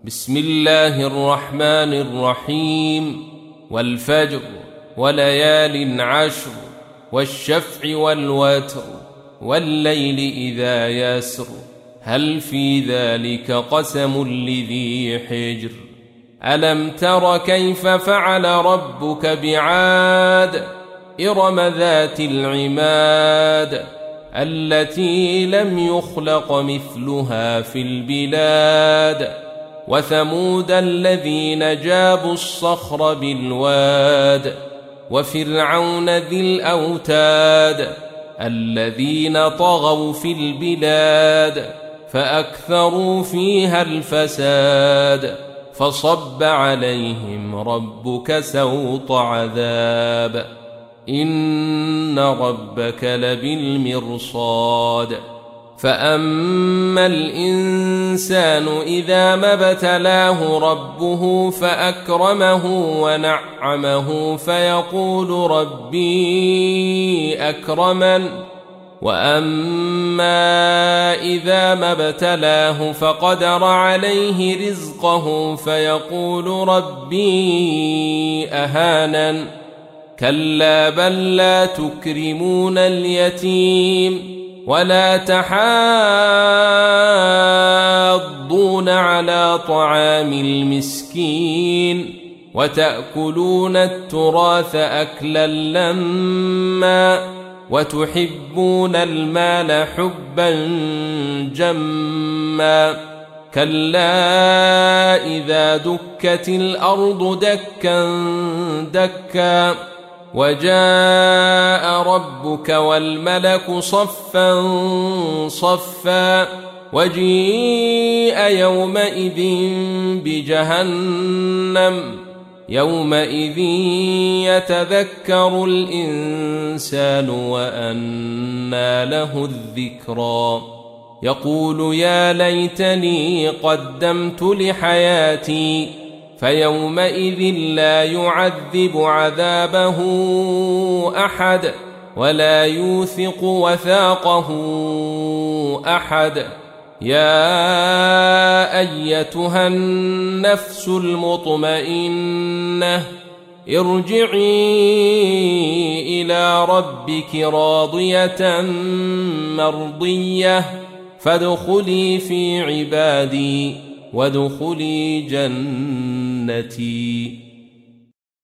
بسم الله الرحمن الرحيم. والفجر وليال عشر والشفع والوتر والليل إذا يسر هل في ذلك قسم لذي حجر ألم تر كيف فعل ربك بعاد إرم ذات العماد التي لم يخلق مثلها في البلاد وثمود الذين جابوا الصخر بالواد وفرعون ذي الأوتاد الذين طغوا في البلاد فأكثروا فيها الفساد فصب عليهم ربك سوط عذاب إن ربك لبالمرصاد فأما الإنسان إذا ما ابتلاه ربه فأكرمه ونعمه فيقول ربي أكرمن وأما إذا ما ابتلاه فقدر عليه رزقه فيقول ربي أهانن كلا بل لا تكرمون اليتيم ولا تحاضون على طعام المسكين وتأكلون التراث أكلا لما وتحبون المال حبا جما كلا إذا دكت الأرض دكا دكا وجاء ربك والملك صفا صفا وجيء يومئذ بجهنم يومئذ يتذكر الإنسان وأنى له الذكرى يقول يا ليتني قدمت لحياتي فيومئذ لا يعذب عذابه أحد ولا يوثق وثاقه أحد يا أيتها النفس المطمئنة ارجعي إلى ربك راضية مرضية فادخلي في عبادي وادخلي جنتي.